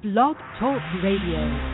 Blog Talk Radio.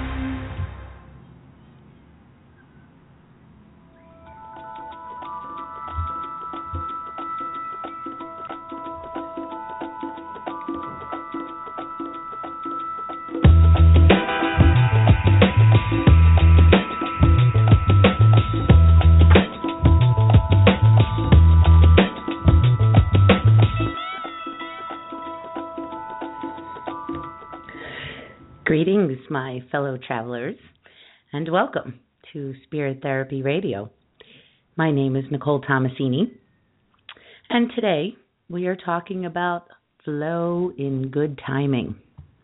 Greetings, my fellow travelers, and welcome to Spirit Therapy Radio. My name is Nicole Tomasini, and today we are talking about flow in good timing.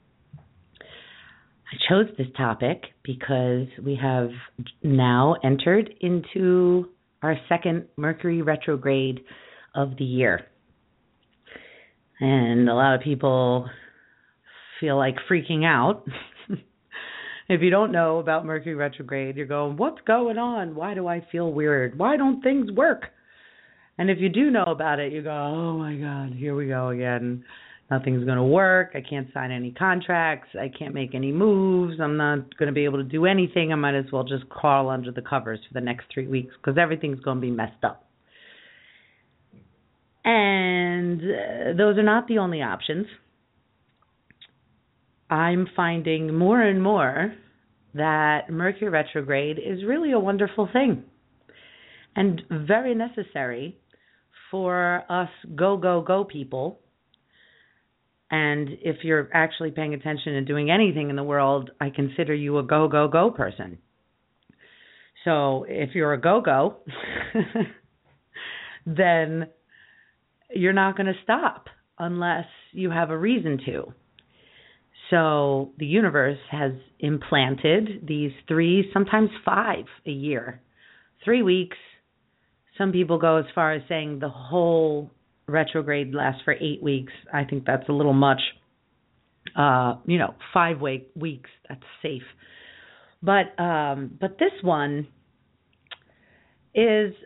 I chose this topic because we have now entered into our second Mercury retrograde of the year. And a lot of people feel like freaking out. If you don't know about Mercury retrograde, you're going, what's going on? Why do I feel weird? Why don't things work? And if you do know about it, you go, oh my God, here we go again. Nothing's going to work. I can't sign any contracts. I can't make any moves. I'm not going to be able to do anything. I might as well just crawl under the covers for the next 3 weeks because everything's going to be messed up. And those are not the only options. I'm finding more and more that Mercury retrograde is really a wonderful thing and very necessary for us go people. And if you're actually paying attention and doing anything in the world, I consider you a go person. So if you're a go, then you're not going to stop unless you have a reason to. So the universe has implanted these 3, sometimes 5 a year, 3 weeks. Some people go as far as saying the whole retrograde lasts for 8 weeks. I think that's a little much. 5 weeks, that's safe. But this one is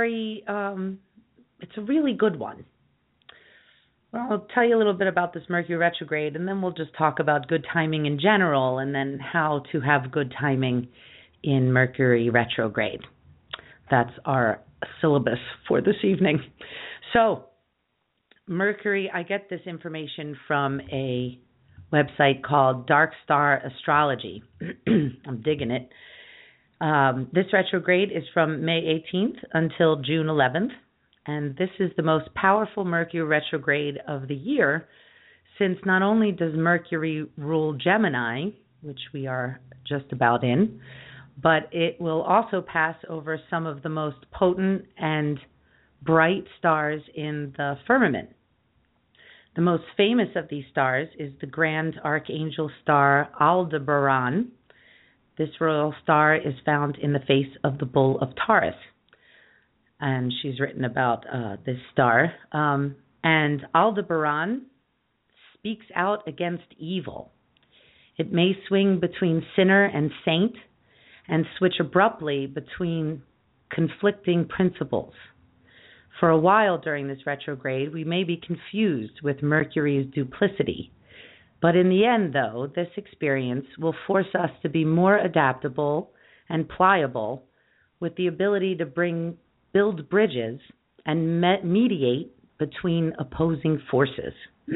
it's a really good one. Well, I'll tell you a little bit about this Mercury retrograde, and then we'll just talk about good timing in general, and then how to have good timing in Mercury retrograde. That's our syllabus for this evening. So, Mercury, I get this information from a website called Dark Star Astrology. I'm digging it. This retrograde is from May 18th until June 11th. And this is the most powerful Mercury retrograde of the year, since not only does Mercury rule Gemini, which we are just about in, but it will also pass over some of the most potent and bright stars in the firmament. The most famous of these stars is the Grand Archangel star Aldebaran. This royal star is found in the face of the Bull of Taurus. And she's written about this star. And Aldebaran speaks out against evil. It may swing between sinner and saint and switch abruptly between conflicting principles. For a while during this retrograde, we may be confused with Mercury's duplicity. But in the end, though, this experience will force us to be more adaptable and pliable with the ability to build bridges and mediate between opposing forces.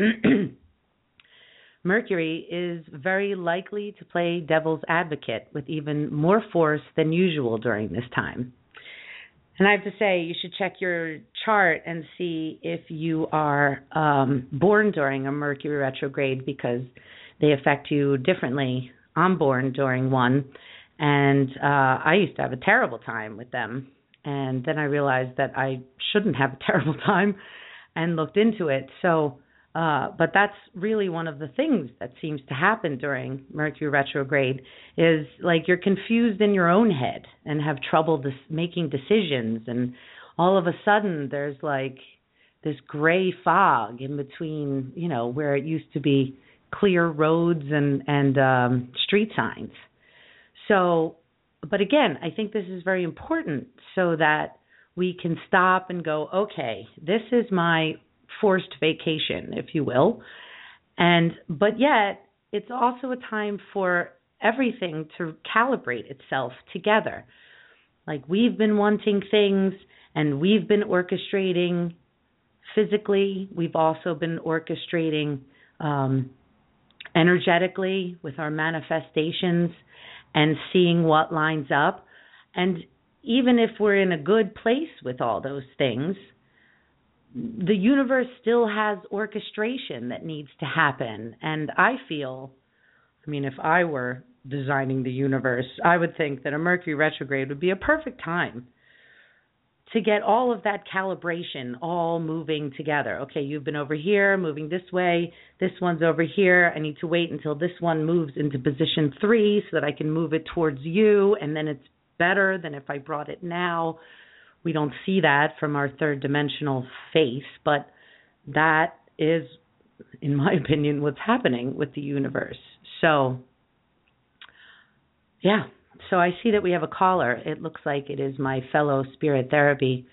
Mercury is very likely to play devil's advocate with even more force than usual during this time. And I have to say, you should check your chart and see if you are born during a Mercury retrograde, because they affect you differently. I'm born during one, and I used to have a terrible time with them. And then I realized that I shouldn't have a terrible time and looked into it. So, but that's really one of the things that seems to happen during Mercury retrograde is like you're confused in your own head and have trouble making decisions. And all of a sudden there's like this gray fog in between, where it used to be clear roads and street signs. So, but again, I think this is very important so that we can stop and go, okay, this is my forced vacation, if you will. But yet it's also a time for everything to calibrate itself together. Like we've been wanting things and we've been orchestrating physically. We've also been orchestrating energetically with our manifestations and seeing what lines up. And even if we're in a good place with all those things, the universe still has orchestration that needs to happen. And I feel, if I were designing the universe, I would think that a Mercury retrograde would be a perfect time to get all of that calibration all moving together. Okay, you've been over here, moving this way. This one's over here. I need to wait until this one moves into position 3 so that I can move it towards you, and then it's better than if I brought it now. We don't see that from our third dimensional face, but that is, in my opinion, what's happening with the universe. So, yeah. So I see that we have a caller. It looks like it is my fellow spirit therapy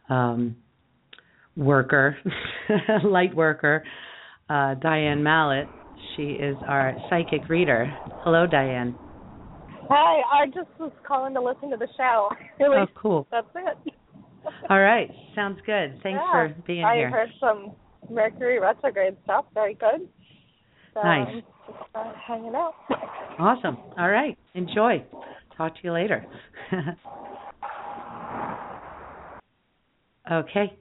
worker, light worker, Diane Mallett. She is our psychic reader. Hello, Diane. Hi, I just was calling to listen to the show. Oh, cool. That's it. All right. Sounds good. Thanks for being here. I heard some Mercury retrograde stuff. Very good. So, nice. Just hanging out. Awesome. All right. Enjoy. Talk to you later. Okay.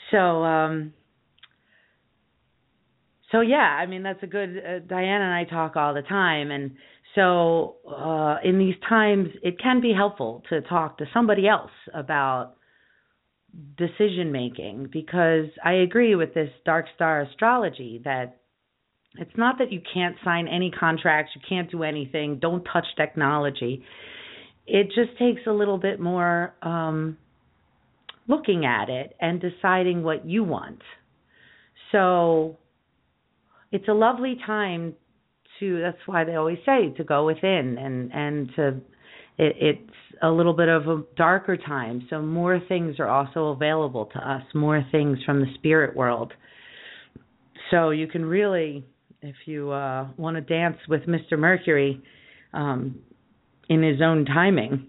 So yeah, that's a good, Diane and I talk all the time. And so in these times, it can be helpful to talk to somebody else about decision making, because I agree with this dark star astrology that it's not that you can't sign any contracts, you can't do anything, don't touch technology. It just takes a little bit more looking at it and deciding what you want. So it's a lovely time to, that's why they always say to go within, and to, it's a little bit of a darker time. So more things are also available to us, more things from the spirit world. So you can really, if you want to dance with Mr. Mercury in his own timing,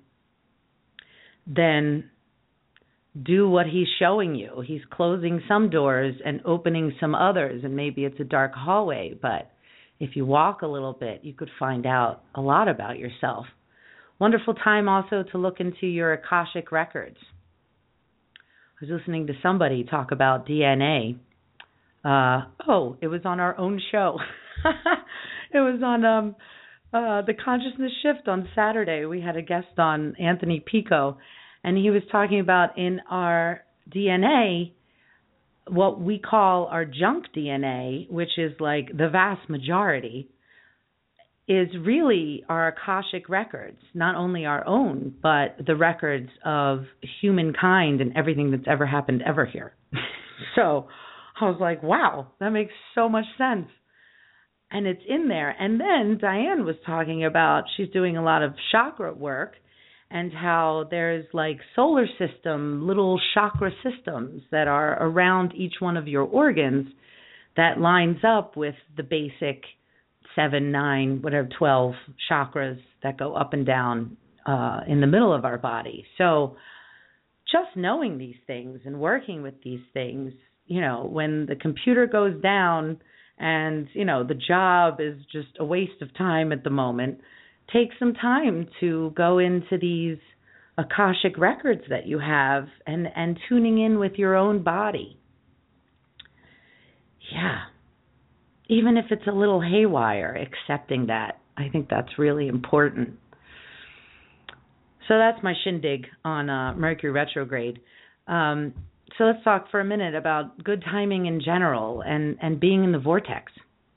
then do what he's showing you. He's closing some doors and opening some others, and maybe it's a dark hallway, but if you walk a little bit, you could find out a lot about yourself. Wonderful time also to look into your Akashic records. I was listening to somebody talk about DNA. It was on our own show. It was on the Consciousness Shift on Saturday. We had a guest on, Anthony Pico, and he was talking about in our DNA, what we call our junk DNA, which is like the vast majority, is really our Akashic records, not only our own, but the records of humankind and everything that's ever happened ever here. So I was like, wow, that makes so much sense. And it's in there. And then Diane was talking about, she's doing a lot of chakra work, and how there's like solar system, little chakra systems that are around each one of your organs that lines up with the basic 7, 9, 12 chakras that go up and down in the middle of our body. So just knowing these things and working with these things, when the computer goes down and, the job is just a waste of time at the moment, take some time to go into these Akashic records that you have and tuning in with your own body. Yeah. Even if it's a little haywire, accepting that. I think that's really important. So that's my shindig on Mercury retrograde. So let's talk for a minute about good timing in general and being in the vortex.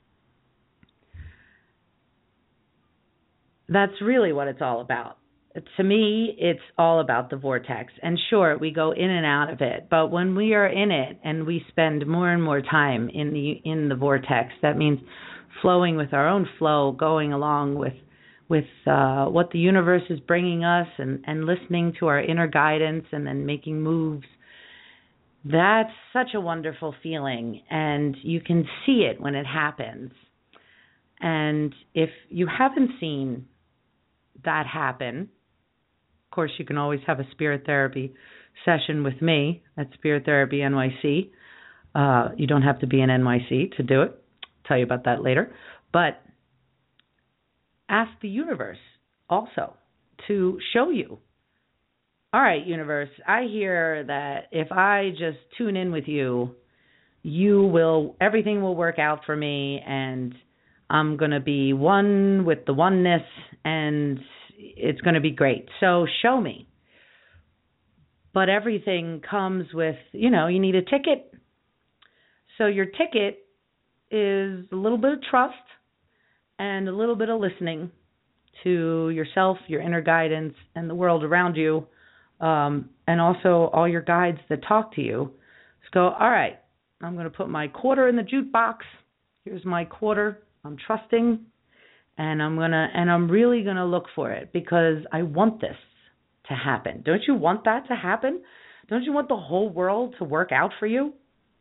That's really what it's all about. To me, it's all about the vortex. And sure, we go in and out of it, but when we are in it and we spend more and more time in the vortex, that means flowing with our own flow, going along with what the universe is bringing us, and listening to our inner guidance, and then making moves. That's such a wonderful feeling, and you can see it when it happens. And if you haven't seen that happen, of course, you can always have a spirit therapy session with me at Spirit Therapy NYC. You don't have to be in NYC to do it. I'll tell you about that later. But ask the universe also to show you. All right, universe, I hear that if I just tune in with you, everything will work out for me, and I'm going to be one with the oneness, and it's going to be great. So show me. But everything comes with, you need a ticket. So your ticket is a little bit of trust and a little bit of listening to yourself, your inner guidance, and the world around you, and also all your guides that talk to you. Just go, all right, I'm going to put my quarter in the jukebox. Here's my quarter. I'm trusting, and I'm really going to look for it because I want this to happen. Don't you want that to happen? Don't you want the whole world to work out for you?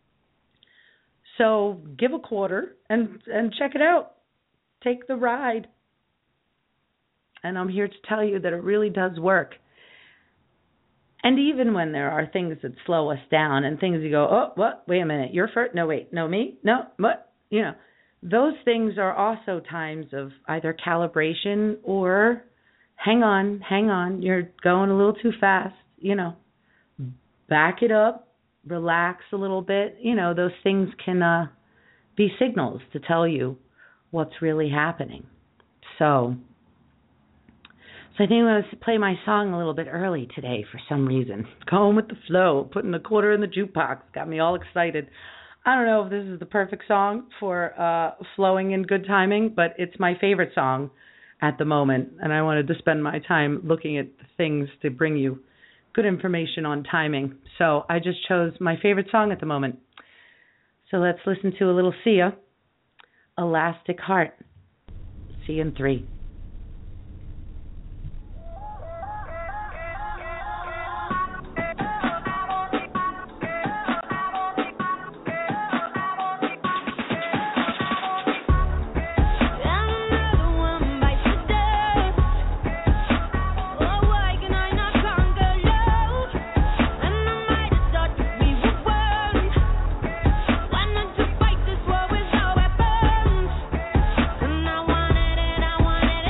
So give a quarter and check it out. Take the ride. And I'm here to tell you that it really does work. And even when there are things that slow us down and things you go, oh, what? Wait a minute, you're first? No, wait, no, me? No, what? Those things are also times of either calibration or hang on, you're going a little too fast, back it up, relax a little bit. Those things can be signals to tell you what's really happening. So I think I'm going to play my song a little bit early today for some reason. Going with the flow, putting a quarter in the jukebox, got me all excited. I don't know if this is the perfect song for flowing in good timing, but it's my favorite song at the moment, and I wanted to spend my time looking at things to bring you good information on timing. So I just chose my favorite song at the moment. So let's listen to a little Sia, Elastic Heart. See you in 3. I wanted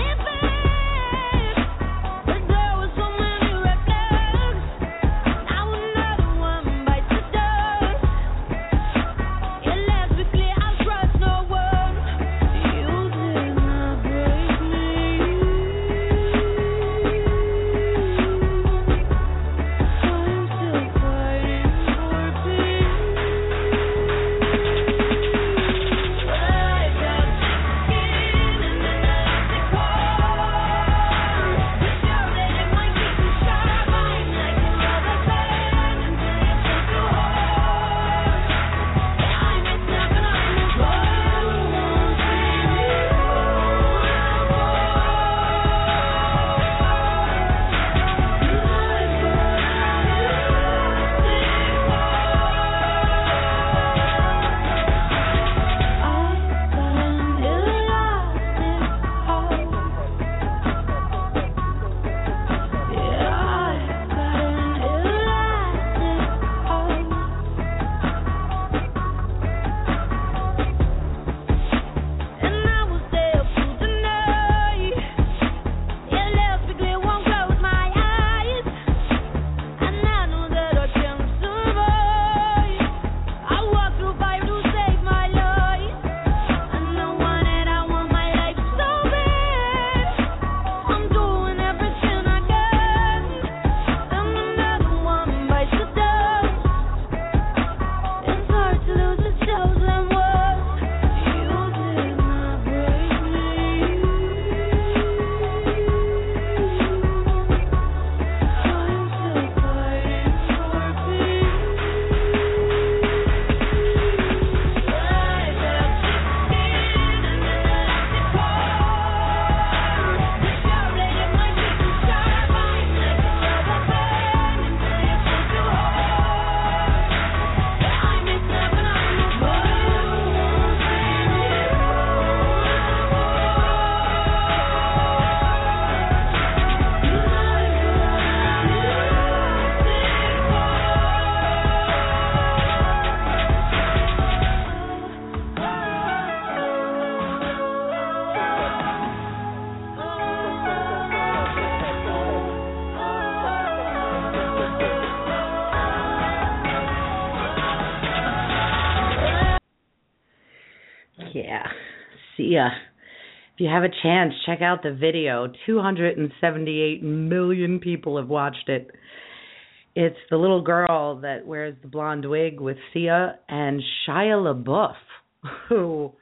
Sia. If you have a chance, check out the video. 278 million people have watched it. It's the little girl that wears the blonde wig with Sia and Shia LaBeouf, who,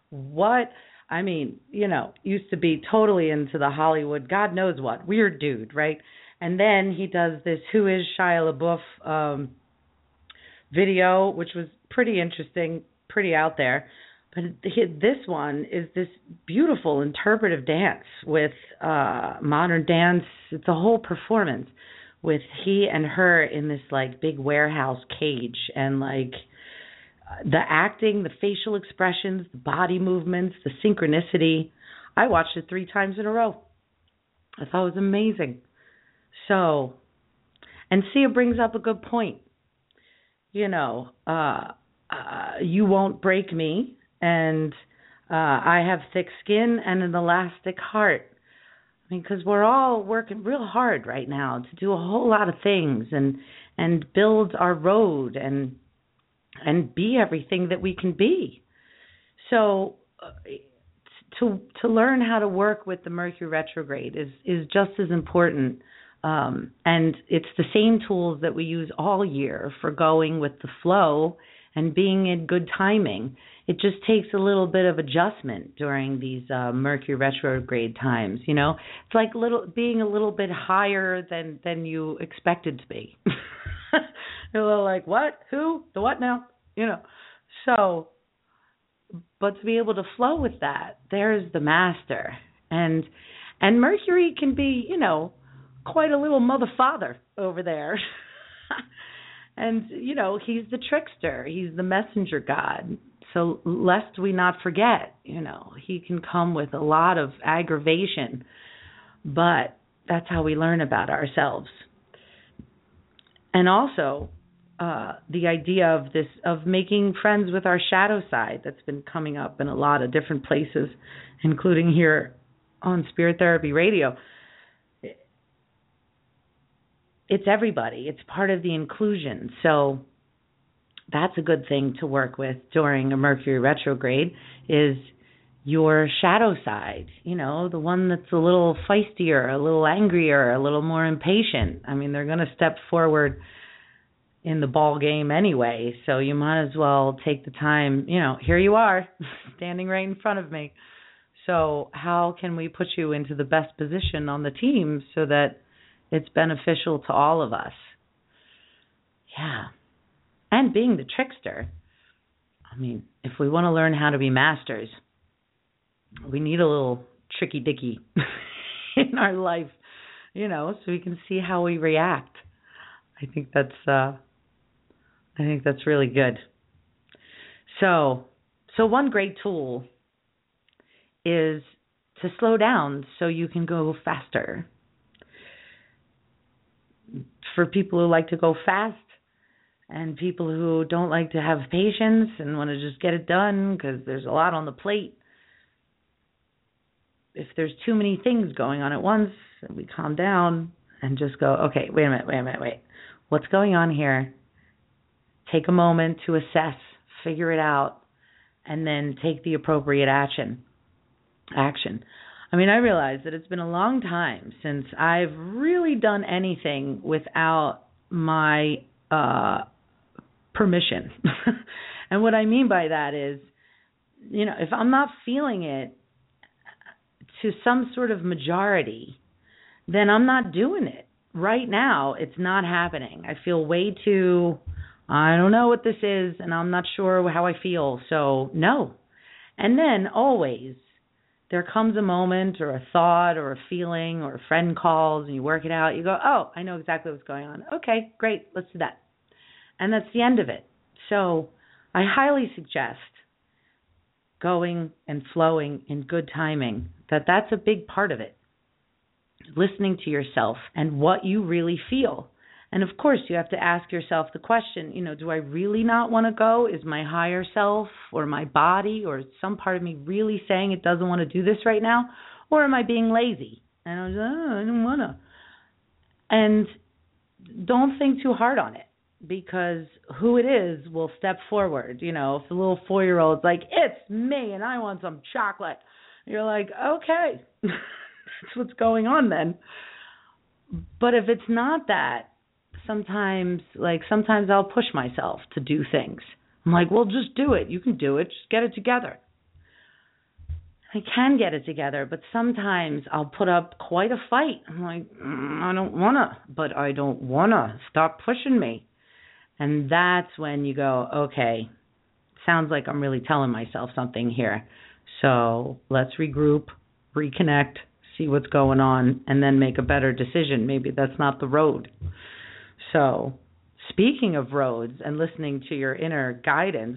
used to be totally into the Hollywood, God knows what, weird dude, right? And then he does this Who is Shia LaBeouf video, which was pretty interesting, pretty out there. But this one is this beautiful interpretive dance with modern dance. It's a whole performance with he and her in this like big warehouse cage, and like the acting, the facial expressions, the body movements, the synchronicity. I watched it 3 times in a row. I thought it was amazing. So, and Sia brings up a good point. You won't break me, and I have thick skin and an elastic heart. I mean, because we're all working real hard right now to do a whole lot of things and build our road and be everything that we can be. So to learn how to work with the Mercury retrograde is just as important. And it's the same tools that we use all year for going with the flow and being in good timing. It just takes a little bit of adjustment during these Mercury retrograde times, It's like being a little bit higher than you expected to be. You're a little like, what? Who? The what now? So, but to be able to flow with that, there's the master. And Mercury can be, quite a little mother father over there. And, he's the trickster. He's the messenger god. So lest we not forget, he can come with a lot of aggravation. But that's how we learn about ourselves. And also, the idea of making friends with our shadow side that's been coming up in a lot of different places, including here on Spirit Therapy Radio. It's everybody. It's part of the inclusion. So that's a good thing to work with during a Mercury retrograde is your shadow side, the one that's a little feistier, a little angrier, a little more impatient. I mean, they're going to step forward in the ball game anyway, so you might as well take the time, here you are, standing right in front of me. So how can we put you into the best position on the team so that it's beneficial to all of us? Yeah. And being the trickster. I mean, if we want to learn how to be masters, we need a little tricky dicky in our life, so we can see how we react. I think that's really good. So one great tool is to slow down so you can go faster. For people who like to go fast and people who don't like to have patience and want to just get it done because there's a lot on the plate. If there's too many things going on at once, we calm down and just go, okay, wait a minute. What's going on here? Take a moment to assess, figure it out, and then take the appropriate action. I mean, I realize that it's been a long time since I've really done anything without my permission. And what I mean by that is, if I'm not feeling it to some sort of majority, then I'm not doing it. Right now, it's not happening. I feel way too, I don't know what this is, and I'm not sure how I feel, so no. And then always, there comes a moment or a thought or a feeling or a friend calls and you work it out. You go, oh, I know exactly what's going on. Okay, great, let's do that. And that's the end of it. So I highly suggest going and flowing in good timing. That's a big part of it. Listening to yourself and what you really feel. And of course, you have to ask yourself the question, do I really not want to go? Is my higher self or my body or some part of me really saying it doesn't want to do this right now? Or am I being lazy? And I was like, I don't want to. And don't think too hard on it, because who it is will step forward. If the little 4-year-old's like, it's me and I want some chocolate, You're like, okay, that's what's going on then. But if it's not that, sometimes I'll push myself to do things. I'm like, well, just do it. You can do it. Just get it together. I can get it together, but sometimes I'll put up quite a fight. I'm like, I don't want to, but I don't want to. Stop pushing me. And that's when you go, okay, sounds like I'm really telling myself something here. So let's regroup, reconnect, see what's going on, and then make a better decision. Maybe that's not the road. So speaking of roads and listening to your inner guidance,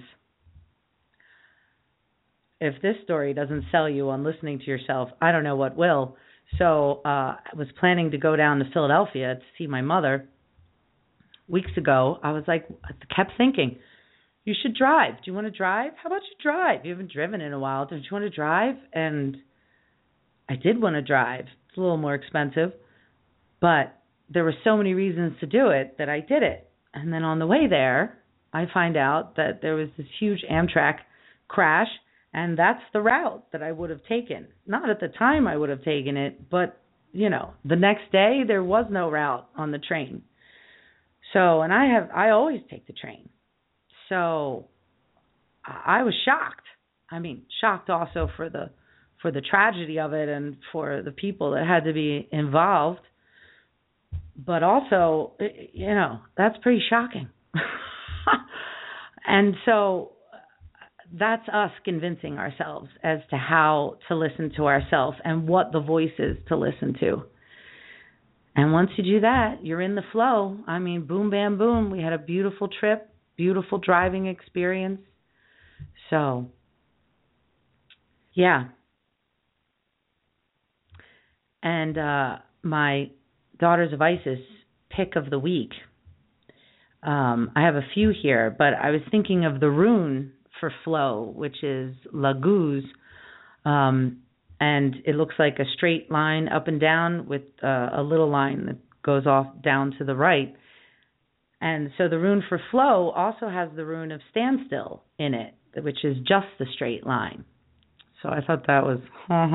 if this story doesn't sell you on listening to yourself, I don't know what will. So I was planning to go down to Philadelphia to see my mother. Weeks ago, I kept thinking, you should drive. Do you want to drive? How about you drive? You haven't driven in a while. Don't you want to drive? And I did want to drive. It's a little more expensive, but there were so many reasons to do it that I did it. And then on the way there, I find out that there was this huge Amtrak crash, and that's the route that I would have taken. Not at the time I would have taken it, but, the next day there was no route on the train. So, and I always take the train. So I was shocked. I mean, shocked also for the tragedy of it and for the people that had to be involved. But also, that's pretty shocking. And so that's us convincing ourselves as to how to listen to ourselves and what the voice is to listen to. And once you do that, you're in the flow. I mean, boom, bam, boom. We had a beautiful trip, beautiful driving experience. So, yeah. And my Daughters of Isis pick of the week. I have a few here, but I was thinking of the rune for flow, which is Laguz, and it looks like a straight line up and down with a little line that goes off down to the right. And so the rune for flow also has the rune of standstill in it, which is just the straight line. So I thought that was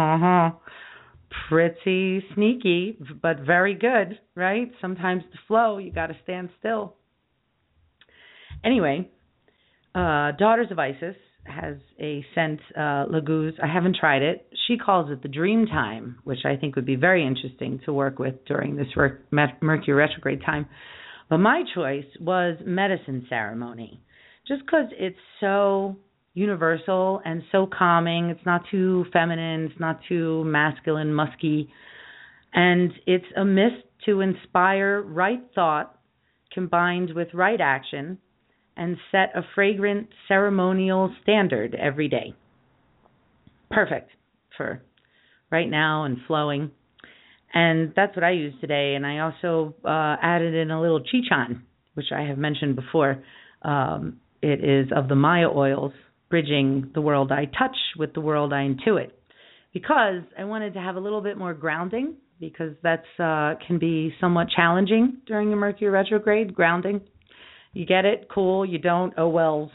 pretty sneaky, but very good, right? Sometimes to flow, you got to stand still. Anyway, Daughters of Isis has a scent, Laguz. I haven't tried it. She calls it the dream time, which I think would be very interesting to work with during this Mercury retrograde time. But my choice was medicine ceremony, just because it's so universal and so calming. It's not too feminine. It's not too masculine, musky. And it's a mist to inspire right thought combined with right action and set a fragrant ceremonial standard every day. Perfect for right now and flowing. And that's what I use today. And I also added in a little Chichan, which I have mentioned before. It is of the Maya oils, bridging the world I touch with the world I intuit. Because I wanted to have a little bit more grounding, because that's can be somewhat challenging during the Mercury retrograde, grounding. You get it? Cool. You don't? Oh, wells.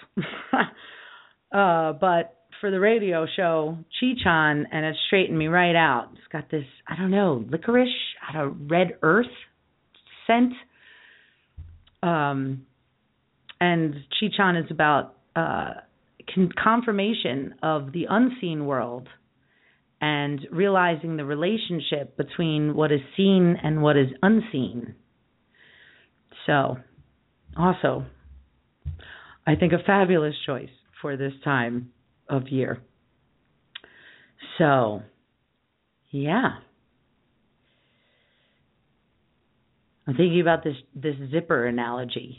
But for the radio show, Chichan, and it straightened me right out. It's got this, I don't know, licorice, a red earth scent. And Chichan is about confirmation of the unseen world and realizing the relationship between what is seen and what is unseen. So, also, I think a fabulous choice for this time of year. So, yeah. I'm thinking about this zipper analogy,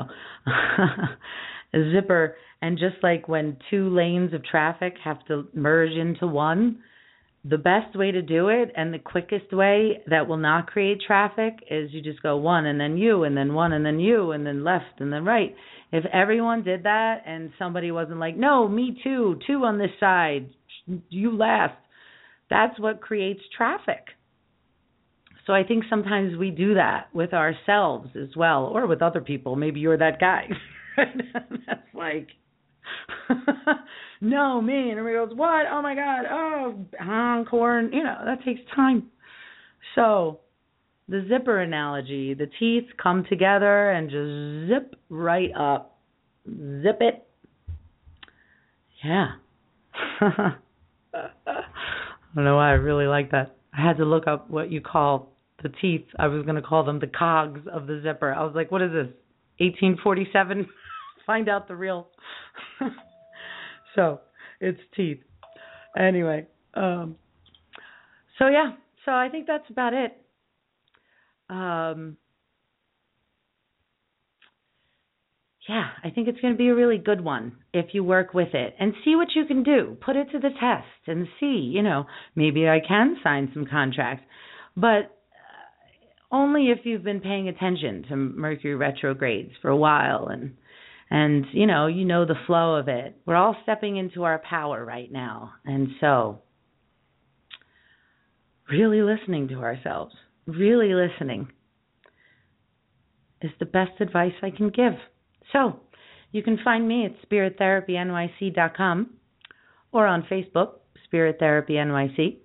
a zipper, and just like when two lanes of traffic have to merge into one, the best way to do it and the quickest way that will not create traffic is you just go one and then you and then one and then you and then left and then right. If everyone did that and somebody wasn't like, no, me too, two on this side, you last, that's what creates traffic. So I think sometimes we do that with ourselves as well, or with other people. Maybe you're that guy. That's like, No, me. And everybody goes, what? Oh, my God. Oh, corn. That takes time. So the zipper analogy, the teeth come together and just zip right up. Zip it. Yeah. I don't know why I really like that. I had to look up what you call the teeth. I was going to call them the cogs of the zipper. I was like, what is this, 1847? Find out the real. So it's teeth. Anyway, so I think that's about it. I think it's going to be a really good one if you work with it and see what you can do. Put it to the test and see, maybe I can sign some contracts, but only if you've been paying attention to Mercury retrogrades for a while and you know the flow of it. We're all stepping into our power right now, and so really listening to ourselves, really listening is the best advice I can give. So you can find me at spirittherapynyc.com or on Facebook, Spirit Therapy NYC.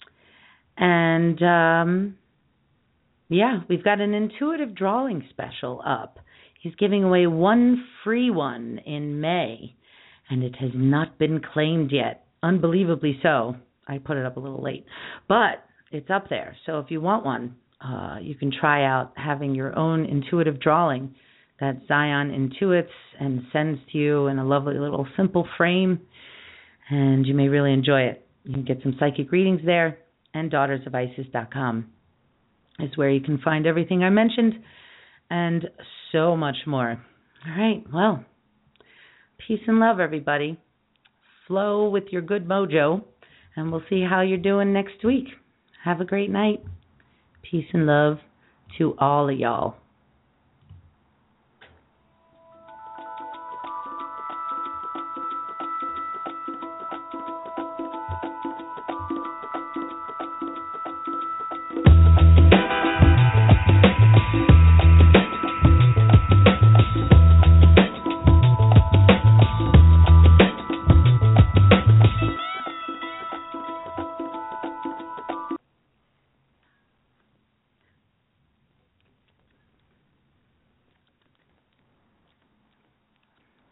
And we've got an intuitive drawing special up. He's giving away one free one in May, and it has not been claimed yet. Unbelievably so. I put it up a little late, but it's up there. So if you want one, you can try out having your own intuitive drawing that Zion intuits and sends to you in a lovely little simple frame, and you may really enjoy it. You can get some psychic readings there, and daughtersofIsis.com is where you can find everything I mentioned and so much more. All right, well, peace and love, everybody. Flow with your good mojo, and we'll see how you're doing next week. Have a great night. Peace and love to all of y'all.